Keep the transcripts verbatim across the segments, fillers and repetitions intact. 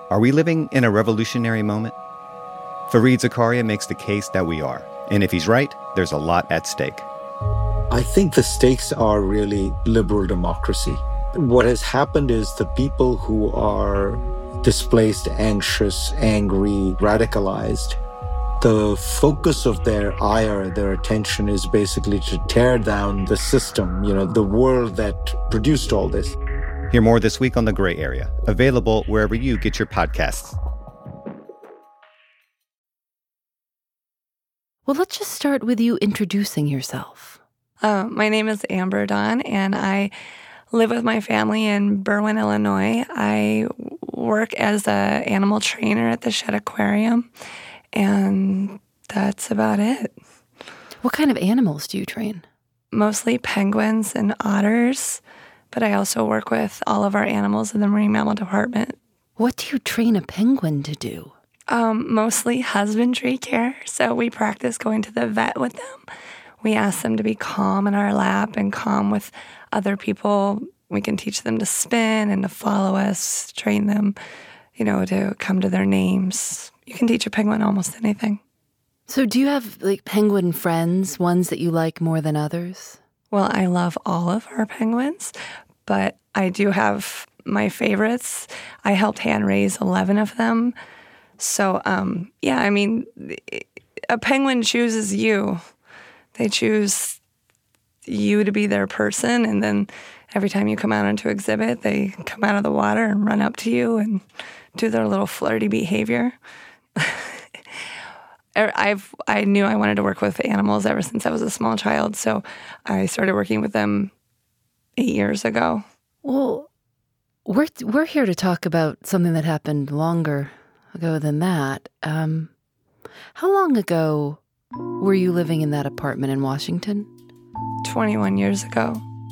Are we living in a revolutionary moment? Fareed Zakaria makes the case that we are. And if he's right, there's a lot at stake. I think the stakes are really liberal democracy. What has happened is the people who are displaced, anxious, angry, radicalized, the focus of their ire, their attention is basically to tear down the system, you know, the world that produced all this. Hear more this week on The Gray Area, available wherever you get your podcasts. Well, let's just start with you introducing yourself. Uh, my name is Amber Dawn, and I live with my family in Berwyn, Illinois. I work as an animal trainer at the Shedd Aquarium, and that's about it. What kind of animals do you train? Mostly penguins and otters, but I also work with all of our animals in the Marine Mammal Department. What do you train a penguin to do? Um, mostly husbandry care, so we practice going to the vet with them. We ask them to be calm in our lap and calm with other people. We can teach them to spin and to follow us, train them, you know, to come to their names. You can teach a penguin almost anything. So do you have, like, penguin friends, ones that you like more than others? Well, I love all of our penguins, but I do have my favorites. I helped hand raise eleven of them. So, um, yeah, I mean, a penguin chooses you. They choose you to be their person, and then every time you come out onto exhibit, they come out of the water and run up to you and do their little flirty behavior. I've I knew I wanted to work with animals ever since I was a small child, so I started working with them eight years ago. Well, we're we're here to talk about something that happened longer ago than that. Um, how long ago were you living in that apartment in Washington? twenty-one years ago.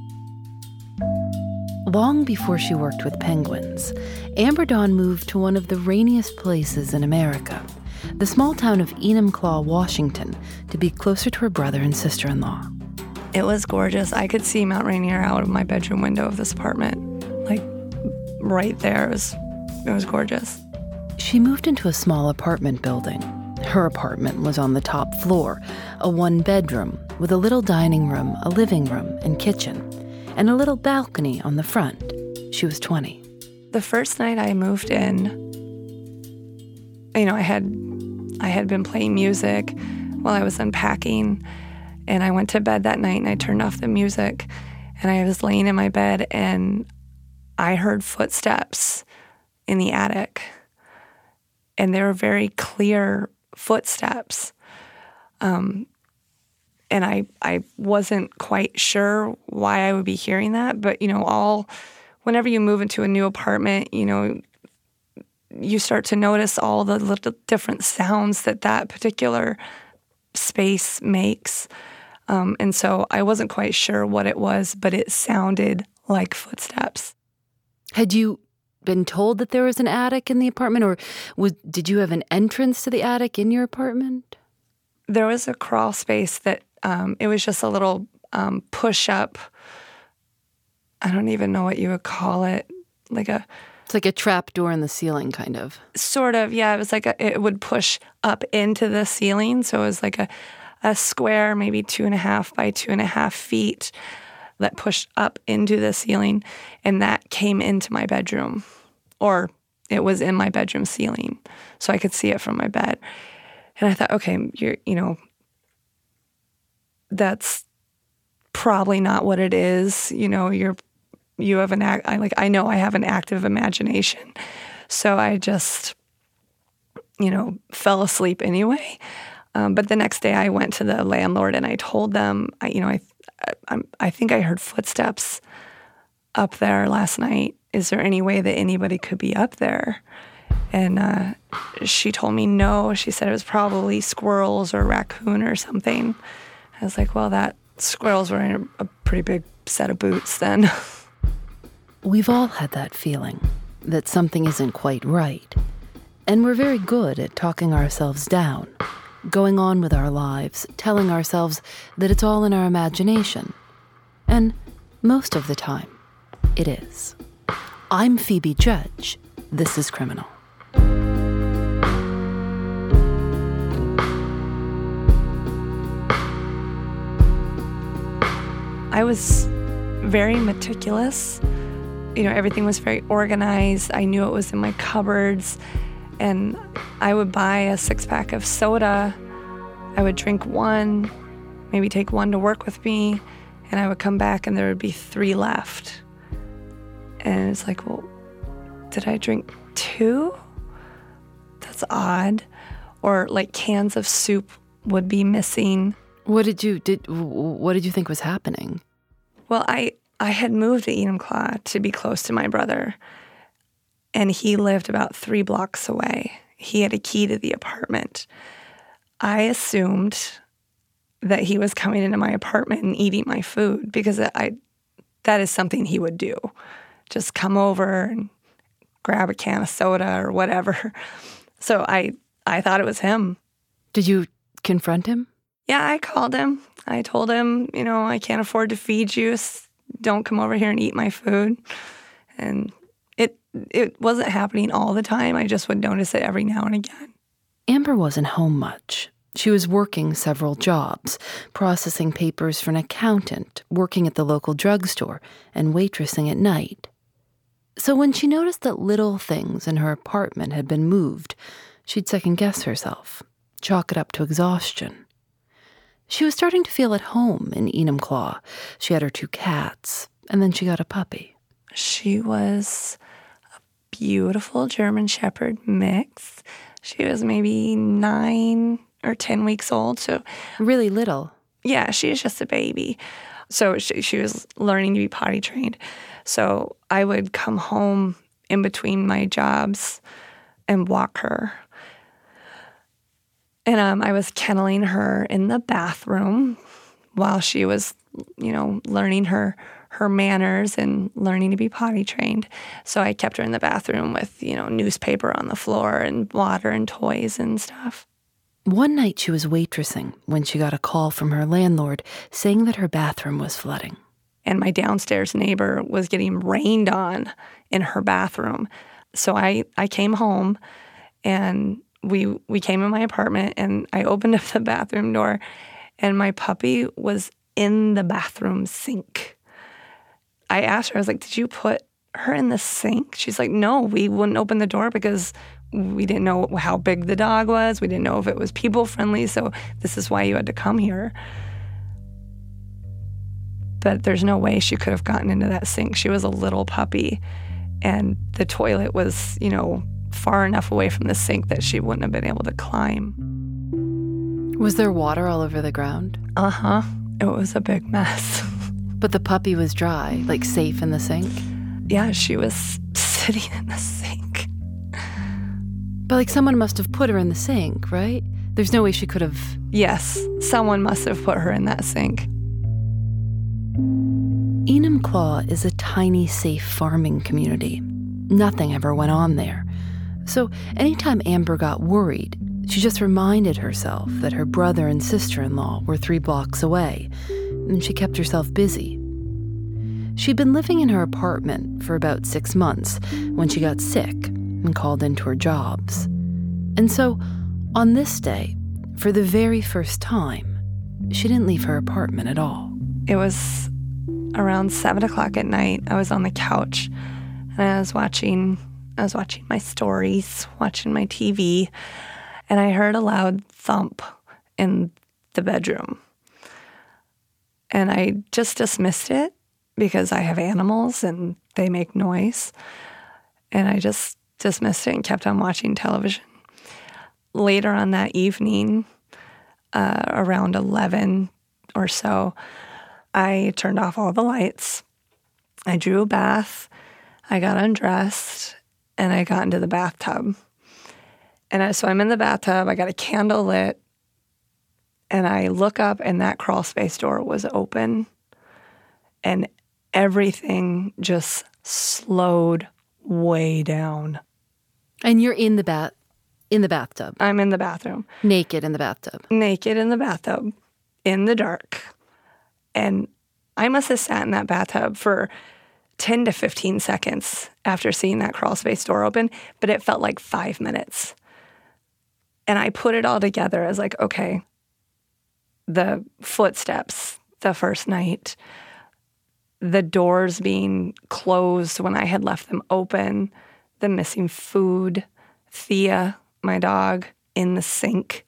Long before she worked with penguins, Amber Dawn moved to one of the rainiest places in America, the small town of Enumclaw, Washington, to be closer to her brother and sister-in-law. It was gorgeous. I could see Mount Rainier out of my bedroom window of this apartment, like right there. It was, it was gorgeous. She moved into a small apartment building. Her apartment was on the top floor, a one-bedroom with a little dining room, a living room, and kitchen, and a little balcony on the front. She was twenty. The first night I moved in, you know, I had I had been playing music while I was unpacking, and I went to bed that night and I turned off the music, and I was laying in my bed and I heard footsteps in the attic, and they were very clear footsteps. Um, and I I wasn't quite sure why I would be hearing that, but, you know, all, whenever you move into a new apartment, you know, you start to notice all the little different sounds that that particular space makes. Um, and so I wasn't quite sure what it was, but it sounded like footsteps. Had you been told that there was an attic in the apartment, or was, did you have an entrance to the attic in your apartment? There was a crawl space that, um, it was just a little um, push-up. I don't even know what you would call it, like a... It's like a trap door in the ceiling, kind of. Sort of, yeah. It was like a, it would push up into the ceiling, so it was like a, a square, maybe two and a half by two and a half feet that pushed up into the ceiling, and that came into my bedroom, or it was in my bedroom ceiling, so I could see it from my bed. And I thought, okay, you're, you know, that's probably not what it is. You know, you're, you have an act. I like, I know I have an active imagination, so I just, you know, fell asleep anyway. Um, but the next day, I went to the landlord and I told them, I, you know, I, I, I think I heard footsteps up there last night. Is there any way that anybody could be up there? And uh, she told me no. She said it was probably squirrels or raccoon or something. I was like, well, that squirrels were in a, a pretty big set of boots then. We've all had that feeling that something isn't quite right. And we're very good at talking ourselves down, going on with our lives, telling ourselves that it's all in our imagination. And most of the time, it is. I'm Phoebe Judge. This is Criminal. I was very meticulous. You know, everything was very organized. I knew it was in my cupboards. And I would buy a six-pack of soda. I would drink one, maybe take one to work with me, and I would come back and there would be three left. And it's like, well, did I drink two? That's odd. Or like cans of soup would be missing. What did you did? What did you think was happening? Well, I, I had moved to Enumclaw to be close to my brother, and he lived about three blocks away. He had a key to the apartment. I assumed that he was coming into my apartment and eating my food because I, that is something he would do. Just come over and grab a can of soda or whatever. So I, I thought it was him. Did you confront him? Yeah, I called him. I told him, you know, I can't afford to feed you. Don't come over here and eat my food. And it it wasn't happening all the time. I just would notice it every now and again. Amber wasn't home much. She was working several jobs, processing papers for an accountant, working at the local drugstore, and waitressing at night. So when she noticed that little things in her apartment had been moved, she'd second-guess herself, chalk it up to exhaustion. She was starting to feel at home in Enumclaw. She had her two cats, and then she got a puppy. She was a beautiful German Shepherd mix. She was maybe nine or ten weeks old. So really little. Yeah, she was just a baby. So she, she was learning to be potty trained. So I would come home in between my jobs and walk her. And um, I was kenneling her in the bathroom while she was, you know, learning her her manners and learning to be potty trained. So I kept her in the bathroom with, you know, newspaper on the floor and water and toys and stuff. One night she was waitressing when she got a call from her landlord saying that her bathroom was flooding. And my downstairs neighbor was getting rained on in her bathroom. So I, I came home and we we came in my apartment and I opened up the bathroom door and my puppy was in the bathroom sink. I asked her, I was like, did you put her in the sink? She's like, no, we wouldn't open the door because we didn't know how big the dog was. We didn't know if it was people friendly. So this is why you had to come here. But there's no way she could have gotten into that sink. She was a little puppy and the toilet was, you know, far enough away from the sink that she wouldn't have been able to climb. Was there water all over the ground? Uh-huh. It was a big mess. But the puppy was dry, like safe in the sink? Yeah, she was sitting in the sink. But like someone must have put her in the sink, right? There's no way she could have... Yes, someone must have put her in that sink. Enumclaw is a tiny, safe farming community. Nothing ever went on there. So anytime Amber got worried, she just reminded herself that her brother and sister-in-law were three blocks away, and she kept herself busy. She'd been living in her apartment for about six months when she got sick and called into her jobs. And so, on this day, for the very first time, she didn't leave her apartment at all. It was around seven o'clock at night. I was on the couch, and I was watching, I was watching my stories, watching my T V, and I heard a loud thump in the bedroom. And I just dismissed it because I have animals and they make noise. And I just dismissed it and kept on watching television. Later on that evening, uh, around eleven or so, I turned off all the lights. I drew a bath. I got undressed and I got into the bathtub. And I, so I'm in the bathtub. I got a candle lit. And I look up and that crawl space door was open. And everything just slowed way down. And you're in the bath, in the bathtub? I'm in the bathroom. Naked in the bathtub? Naked in the bathtub, in the dark. And I must have sat in that bathtub for ten to fifteen seconds after seeing that crawl space door open, but it felt like five minutes. And I put it all together as like, okay, the footsteps the first night, the doors being closed when I had left them open, the missing food, Thea, my dog, in the sink.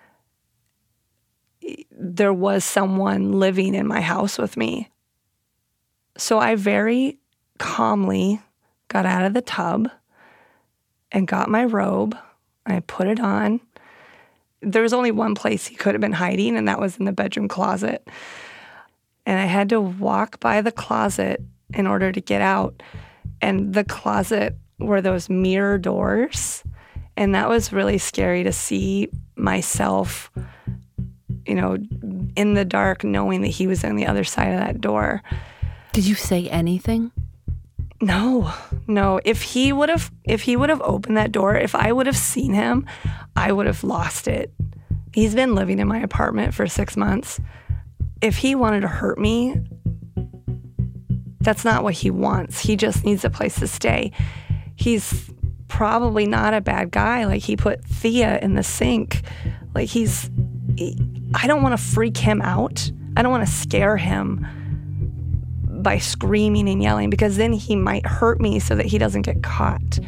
There was someone living in my house with me. So I very calmly got out of the tub and got my robe. I put it on. There was only one place he could have been hiding, and that was in the bedroom closet. And I had to walk by the closet in order to get out. And the closet were those mirror doors. And that was really scary to see myself, you know, in the dark, knowing that he was on the other side of that door. Did you say anything? No, no. If he would have, if he would have opened that door, if I would have seen him, I would have lost it. He's been living in my apartment for six months. If he wanted to hurt me, that's not what he wants. He just needs a place to stay. He's probably not a bad guy. Like, he put Thea in the sink. Like, he's, he, I don't want to freak him out. I don't want to scare him by screaming and yelling, because then he might hurt me so that he doesn't get caught.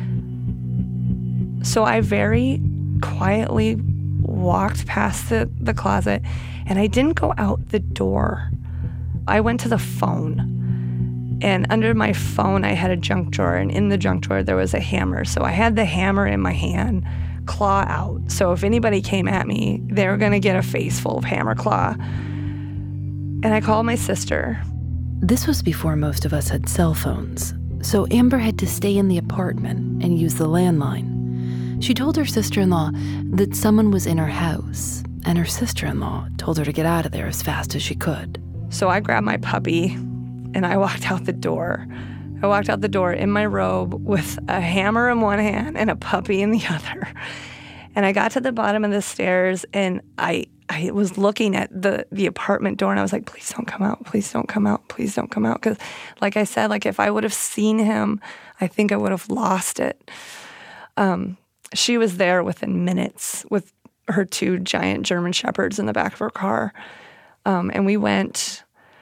So I very quietly walked past the, the closet, and I didn't go out the door. I went to the phone, and under my phone I had a junk drawer, and in the junk drawer there was a hammer. So I had the hammer in my hand, claw out. So if anybody came at me, they were gonna get a face full of hammer claw. And I called my sister. This was before most of us had cell phones, so Amber had to stay in the apartment and use the landline. She told her sister-in-law that someone was in her house, and her sister-in-law told her to get out of there as fast as she could. So I grabbed my puppy, and I walked out the door. I walked out the door in my robe with a hammer in one hand and a puppy in the other. And I got to the bottom of the stairs, and I I was looking at the, the apartment door, and I was like, please don't come out. Please don't come out. Please don't come out. Because like I said, like if I would have seen him, I think I would have lost it. Um, she was there within minutes with her two giant German Shepherds in the back of her car. Um, and we went,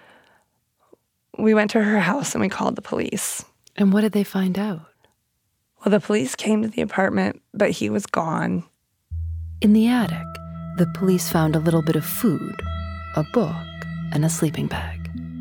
we went to her house and we called the police. And what did they find out? Well, the police came to the apartment, but he was gone. In the attic, the police found a little bit of food, a book, and a sleeping bag.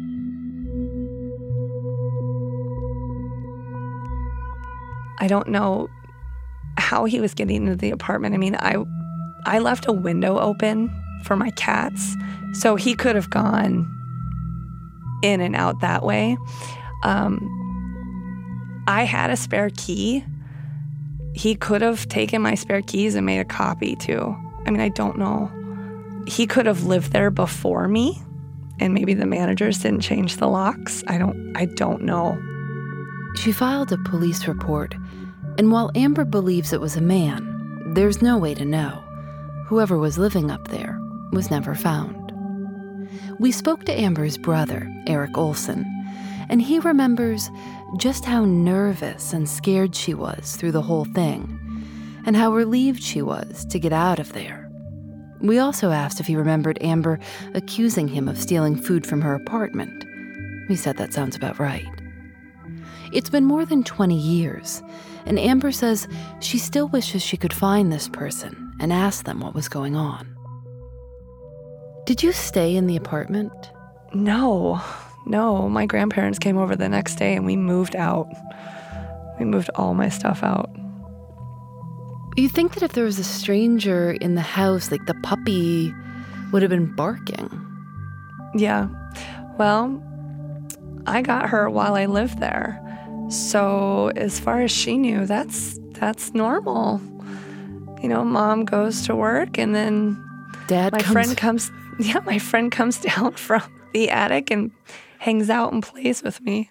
I don't know how he was getting into the apartment. I mean, I I left a window open for my cats, so he could have gone in and out that way. Um, I had a spare key. He could have taken my spare keys and made a copy too. I mean, I don't know. He could have lived there before me, and maybe the managers didn't change the locks. I don't I don't know. She filed a police report, and while Amber believes it was a man, there's no way to know. Whoever was living up there was never found. We spoke to Amber's brother, Eric Olson, and he remembers just how nervous and scared she was through the whole thing, and how relieved she was to get out of there. We also asked if he remembered Amber accusing him of stealing food from her apartment. He said that sounds about right. It's been more than twenty years, and Amber says she still wishes she could find this person and ask them what was going on. Did you stay in the apartment? No, no. My grandparents came over the next day and we moved out. We moved all my stuff out. You think that if there was a stranger in the house, like the puppy would have been barking? Yeah. Well, I got her while I lived there. So as far as she knew, that's that's normal. You know, mom goes to work and then Dad my comes... friend comes yeah, my friend comes down from the attic and hangs out and plays with me.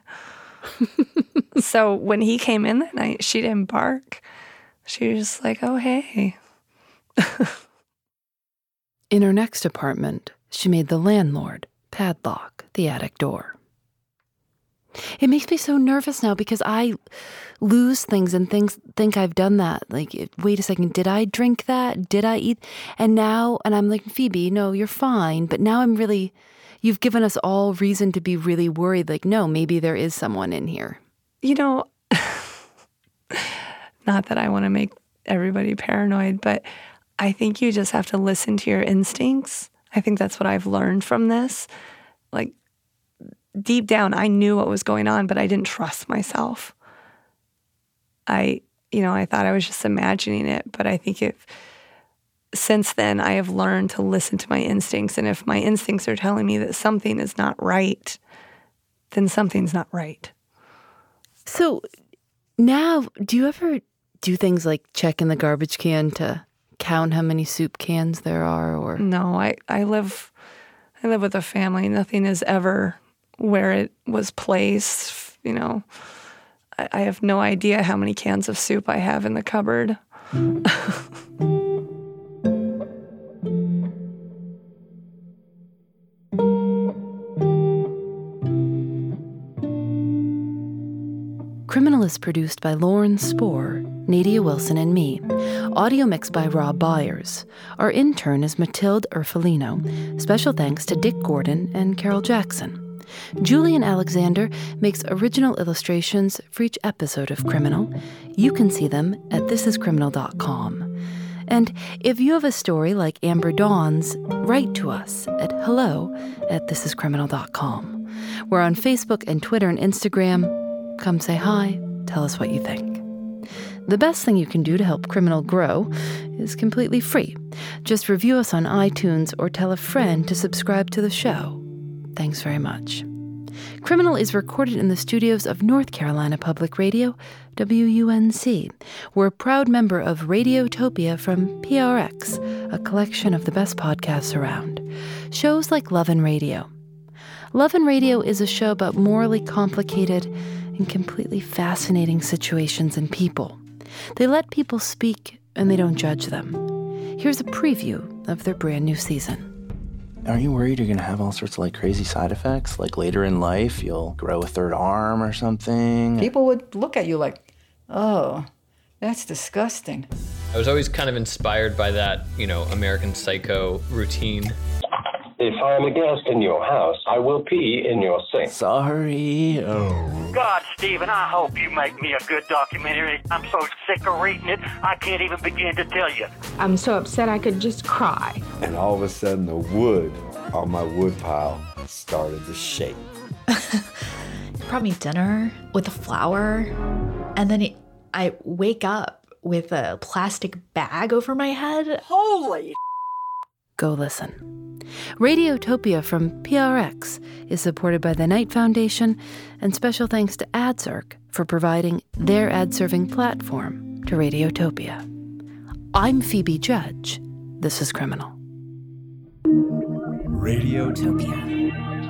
So when he came in that night, she didn't bark. She was just like, oh, hey. In her next apartment, she made the landlord padlock the attic door. It makes me so nervous now because I lose things and things think I've done that. Like, wait a second, did I drink that? Did I eat? And now, and I'm like, Phoebe, no, you're fine. But now I'm really, you've given us all reason to be really worried, like, no, maybe there is someone in here. You know, not that I want to make everybody paranoid, but I think you just have to listen to your instincts. I think that's what I've learned from this. Like, deep down, I knew what was going on, but I didn't trust myself. I, you know, I thought I was just imagining it, but I think if, since then, I have learned to listen to my instincts, and if my instincts are telling me that something is not right, then something's not right. So now, do you ever do things like check in the garbage can to count how many soup cans there are? Or no, I, I live I live with a family. Nothing is ever where it was placed. You know, I, I have no idea how many cans of soup I have in the cupboard. Criminal is produced by Lauren Spohr, Nadia Wilson, and me. Audio mixed by Rob Byers. Our intern is Matilde Urfolino. Special thanks to Dick Gordon and Carol Jackson. Julian Alexander makes original illustrations for each episode of Criminal. You can see them at this is criminal dot com. And if you have a story like Amber Dawn's, write to us at hello at this is criminal dot com. We're on Facebook and Twitter and Instagram. Come say hi, tell us what you think. The best thing you can do to help Criminal grow is completely free. Just review us on iTunes or tell a friend to subscribe to the show. Thanks very much. Criminal is recorded in the studios of North Carolina Public Radio, W U N C. We're a proud member of Radiotopia from P R X, a collection of the best podcasts around. Shows like Love and Radio. Love and Radio is a show about morally complicated and completely fascinating situations and people. They let people speak and they don't judge them. Here's a preview of their brand new season. Aren't you worried you're going to have all sorts of like crazy side effects? Like later in life, you'll grow a third arm or something? People would look at you like, oh, that's disgusting. I was always kind of inspired by that, you know, American Psycho routine. If I am a guest in your house, I will pee in your sink. Sorry. Oh. God, Stephen, I hope you make me a good documentary. I'm so sick of reading it, I can't even begin to tell you. I'm so upset I could just cry. And all of a sudden, the wood on my wood pile started to shake. He brought me dinner with a flower, and then it, I wake up with a plastic bag over my head. Holy! Go listen. Radiotopia from P R X is supported by the Knight Foundation, and special thanks to AdZerk for providing their ad-serving platform to Radiotopia. I'm Phoebe Judge. This is Criminal. Radiotopia.